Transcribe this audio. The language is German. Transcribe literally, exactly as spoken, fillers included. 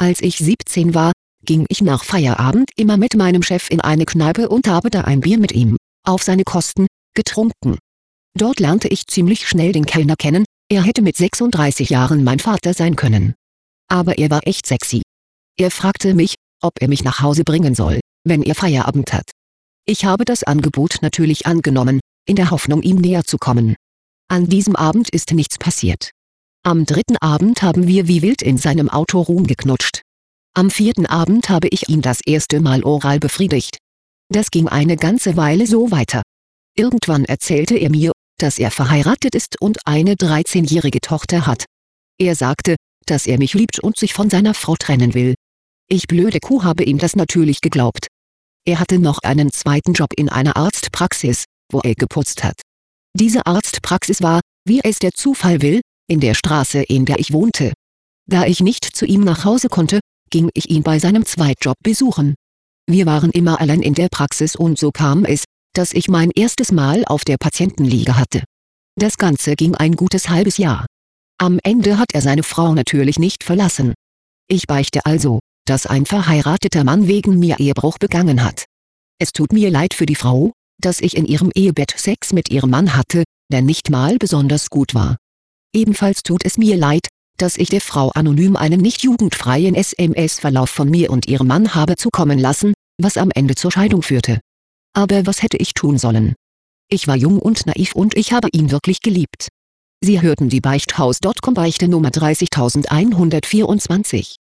Als ich siebzehn war, ging ich nach Feierabend immer mit meinem Chef in eine Kneipe und habe da ein Bier mit ihm, auf seine Kosten, getrunken. Dort lernte ich ziemlich schnell den Kellner kennen, er hätte mit sechsunddreißig Jahren mein Vater sein können. Aber er war echt sexy. Er fragte mich, ob er mich nach Hause bringen soll, wenn er Feierabend hat. Ich habe das Angebot natürlich angenommen, in der Hoffnung, ihm näher zu kommen. An diesem Abend ist nichts passiert. Am dritten Abend haben wir wie wild in seinem Auto rumgeknutscht. Am vierten Abend habe ich ihn das erste Mal oral befriedigt. Das ging eine ganze Weile so weiter. Irgendwann erzählte er mir, dass er verheiratet ist und eine dreizehnjährige Tochter hat. Er sagte, dass er mich liebt und sich von seiner Frau trennen will. Ich blöde Kuh habe ihm das natürlich geglaubt. Er hatte noch einen zweiten Job in einer Arztpraxis, wo er geputzt hat. Diese Arztpraxis war, wie es der Zufall will, in der Straße, in der ich wohnte. Da ich nicht zu ihm nach Hause konnte, ging ich ihn bei seinem Zweitjob besuchen. Wir waren immer allein in der Praxis und so kam es, dass ich mein erstes Mal auf der Patientenliege hatte. Das Ganze ging ein gutes halbes Jahr. Am Ende hat er seine Frau natürlich nicht verlassen. Ich beichte also, dass ein verheirateter Mann wegen mir Ehebruch begangen hat. Es tut mir leid für die Frau, dass ich in ihrem Ehebett Sex mit ihrem Mann hatte, der nicht mal besonders gut war. Ebenfalls tut es mir leid, dass ich der Frau anonym einen nicht jugendfreien S M S-Verlauf von mir und ihrem Mann habe zukommen lassen, was am Ende zur Scheidung führte. Aber was hätte ich tun sollen? Ich war jung und naiv und ich habe ihn wirklich geliebt. Sie hörten die Beichthaus Punkt com Beichte Nummer dreißigtausendeinhundertvierundzwanzig.